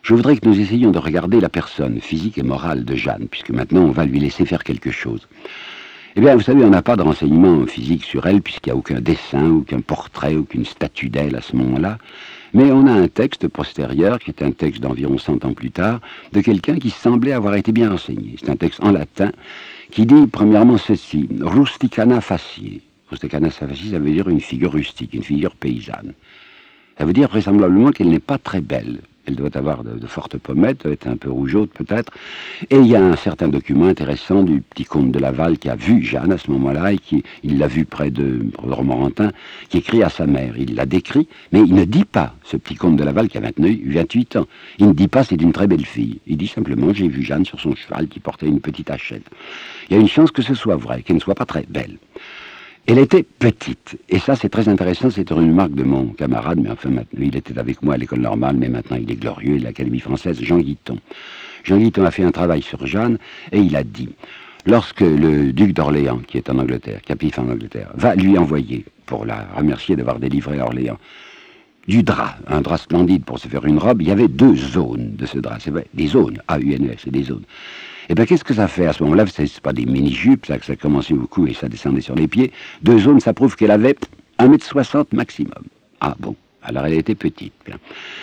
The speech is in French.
Je voudrais que nous essayions de regarder la personne physique et morale de Jeanne, puisque maintenant on va lui laisser faire quelque chose. Eh bien, vous savez, on n'a pas de renseignements physiques sur elle, puisqu'il n'y a aucun dessin, aucun portrait, aucune statue d'elle à ce moment-là. Mais on a un texte postérieur, qui est un texte d'environ 100 ans plus tard, de quelqu'un qui semblait avoir été bien renseigné. C'est un texte en latin qui dit, premièrement, ceci, « Rusticana facie ». Rusticana facie, ça veut dire une figure rustique, une figure paysanne. Ça veut dire vraisemblablement qu'elle n'est pas très belle. Elle doit avoir de fortes pommettes, doit être un peu rougeaude peut-être. Et il y a un certain document intéressant du petit comte de Laval qui a vu Jeanne à ce moment-là, et il l'a vue près de Romorantin, qui écrit à sa mère. Il la décrit, mais il ne dit pas, ce petit comte de Laval qui a 28 ans, il ne dit pas c'est une très belle fille. Il dit simplement j'ai vu Jeanne sur son cheval qui portait une petite hachette. Il y a une chance que ce soit vrai, qu'elle ne soit pas très belle. Elle était petite, et ça c'est très intéressant, c'est une remarque de mon camarade, mais enfin maintenant, il était avec moi à l'école normale, mais maintenant il est glorieux, l'Académie française, Jean Guiton. Jean Guiton a fait un travail sur Jeanne, et il a dit, lorsque le duc d'Orléans, qui est en Angleterre, captif en Angleterre, va lui envoyer, pour la remercier d'avoir délivré Orléans, du drap, un drap splendide pour se faire une robe, il y avait 2 zones de ce drap, c'est vrai, des zones, A-U-N-E-S, c'est des zones. Et bien qu'est-ce que ça fait à ce moment-là? C'est pas des mini-jupes, ça commençait au cou et ça descendait sur les pieds. 2 zones, ça prouve qu'elle avait 1,60 m maximum. Ah bon, alors elle était petite. Bien.